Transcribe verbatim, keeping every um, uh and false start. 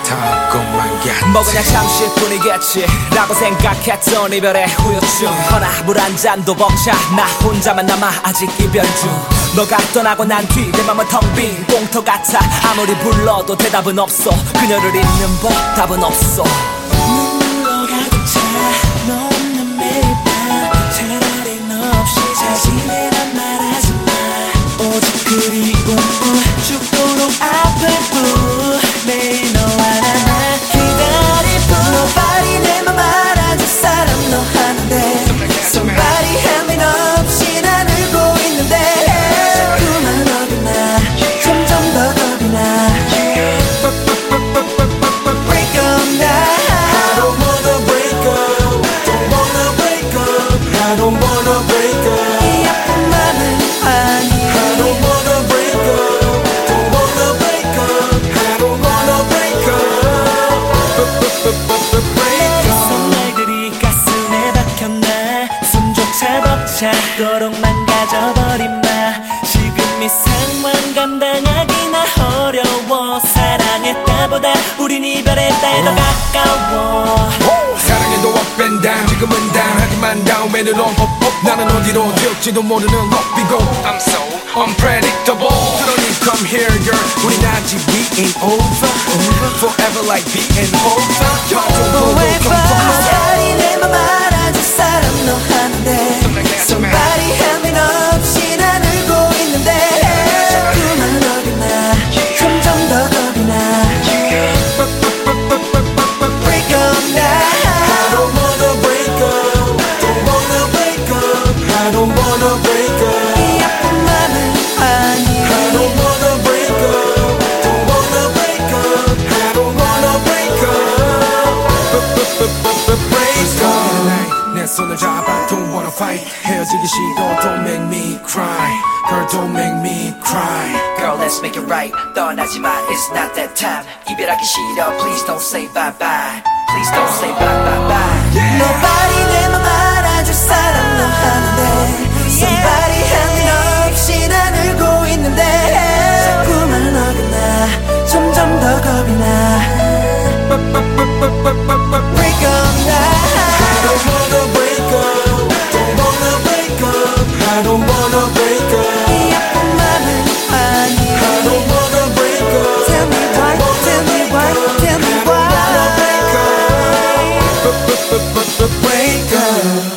달콤한 곁 뭐 그냥 잠시뿐이겠지 라고 생각했던 이별의 후유증 허나 물 한 잔도 벅차 나 혼자만 남아 아직 이별 중 너가 떠나고 난 뒤 내 맘은 텅 빈 공터 같아 아무리 불러도 대답은 없어 그녀를 잊는 법 답은 없어 눈물로 가득 차 너 없는 매일 밤 차라리 너 없이 잘 지내란 말하지 마 오직 그리움뿐 죽도록 아플 뿐 매일 너와 나만 기다릴 뿐 Nobody 내 맘 알아줄 사람 너 하나인데 Somebody help me 너 없이 난 울고 있는데 자꾸만 어긋나 점점 더 겁이 나 Break up now I don't wanna break up Don't wanna break up I don't wanna break up 이 아픈 맘은 아니 I don't wanna break up Don't wanna break up I don't wanna break up Break up 말들이 가슴에 박혔나 숨조차 벅차도록 망가져버린 마 지금 이 상황 감당하기나 어려워 사랑했다 보다 우린 이별했다 해도 가까워 사랑해도 up and down 지금은 down 하지만 다음에는 up up up 나는 어디로 튈지도 모르는 up we go I'm so unpredictable 그러니 come here girl 우린 아직 we ain't over forever like being over Forever Somebody 내 맘 알아줄 사람 너 하나인데 Somebody help me 너 없이 난 울고 있는데 자꾸만 어긋나 점점 더 겁이 나 Break up now I don't wanna break up Don't wanna break up I don't wanna break up 이 아픈 맘은 아니 I don't wanna break up Don't wanna break up I don't wanna break up Break up 내 손을 잡아 don't wanna fight 헤어지기 싫어 don't make me cry Girl don't make me cry Girl let's make it right 떠나지 마 it's not that time 이별하기 싫어 please don't say bye bye Please don't say bye bye bye Nobody 내 맘 알아줄 사람 너 하나인데 Somebody help me 너 없이 난 울고 있는데 자꾸만 어긋나 점점 더 겁이 나 Break up now I don't wanna break up Don't wanna break up I don't wanna break up 이 아픈 맘은 아니 I don't wanna break up Tell me why, tell me why, tell me why I don't wanna break up Break up